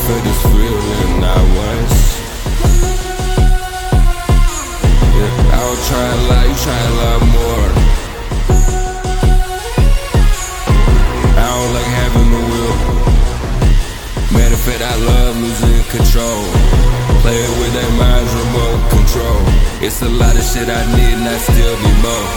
felt this feeling not once. Yeah, I was trying a lot, you trying a lot more. I don't like having the will. Matter of fact, I love losing control. Playing with their minds, remote control. It's a lot of shit I need and I still need more.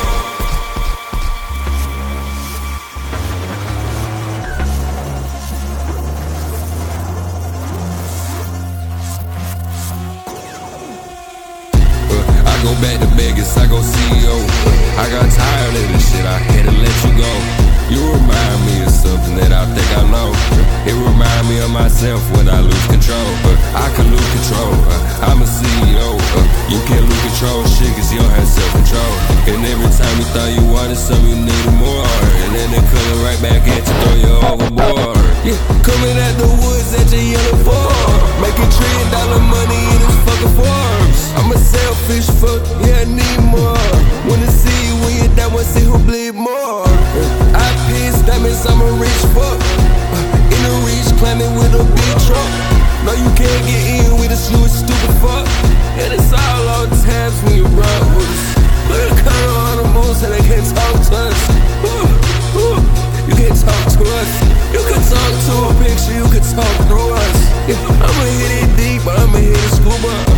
I go back to Vegas, I go CEO. I got tired of this shit, I had to let you go. You remind me of something that I think I know. It remind me of myself when I lose control. I can lose control, I'm a CEO. You can't lose control, shit, cause you don't have self-control. And every time you thought you wanted something, you needed more. And then they coming right back at you, throw you overboard. Yeah, coming at the woods at your yellow Ford, making $1 trillion money in this fucking Forbes. I'm a selfish fuck, yeah, I need more. Wanna see you when you're down, wanna see who bleed more. I piss, that means I'm a rich fuck. In the reach, climbing with a big truck. No, you can't get in with us, you a stupid fuck. And it's all tabs when you run with us. Look at the color on the moves and they can't talk to us. You can't talk to us. You can talk to a picture, you can talk through us. Yeah, I'ma hit it deep, but I'ma hit it scuba.